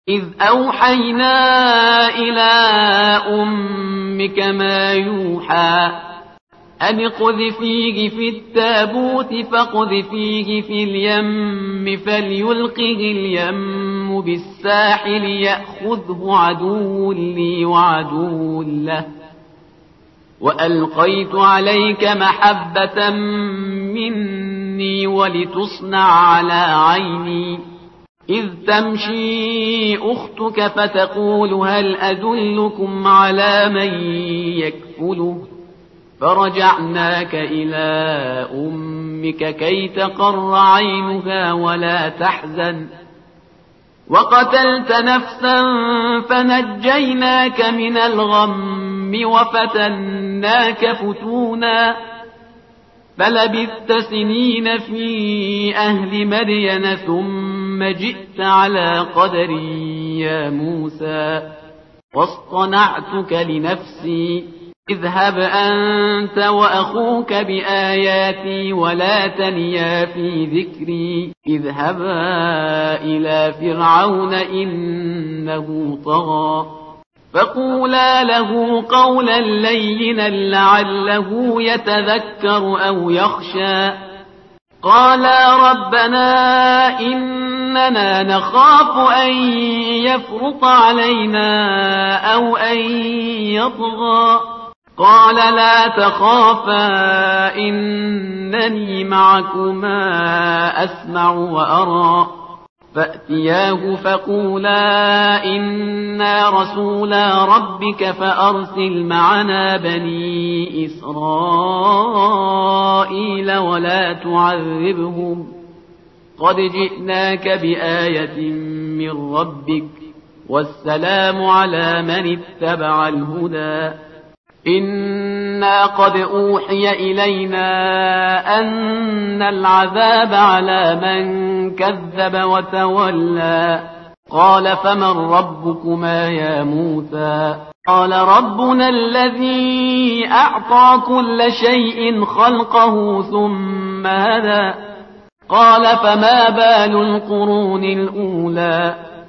إذ أوحينا إلى أمك ما يوحى أن اقذفيه في التابوت فاقذفيه في اليم فليلقه اليم بالساحل يأخذه عدو لي وعدو له وألقيت عليك محبة مني ولتصنع على عيني إذ تمشي أختك فتقول هل أدلكم على من يكفله فرجعناك إلى أمك كي تقر عينها ولا تحزن وقتلت نفسا فنجيناك من الغم وفتناك فتونا فلبثت سنين في أهل مدين ثم جئت على قدري يا موسى واصطنعتك لنفسي اذهب أنت وأخوك بآياتي ولا تنيا في ذكري اذهبا إلى فرعون إنه طغى فقولا له قولا لينا لعله يتذكر أو يخشى قالا ربنا إننا نخاف أن يفرط علينا أو أن يطغى قال لا تخافا إنني معكما أسمع وأرى فأتياه فقولا إنا رسولا ربك فأرسل معنا بني إسرائيل ولا تعذبهم قد جئناك بآية من ربك والسلام على من اتبع الهدى إنا قد أوحي إلينا أن العذاب على من كذب وتولى قال فمن ربكما يا موسى قال ربنا الذي أعطى كل شيء خلقه ثم هدى قال فما بال القرون الأولى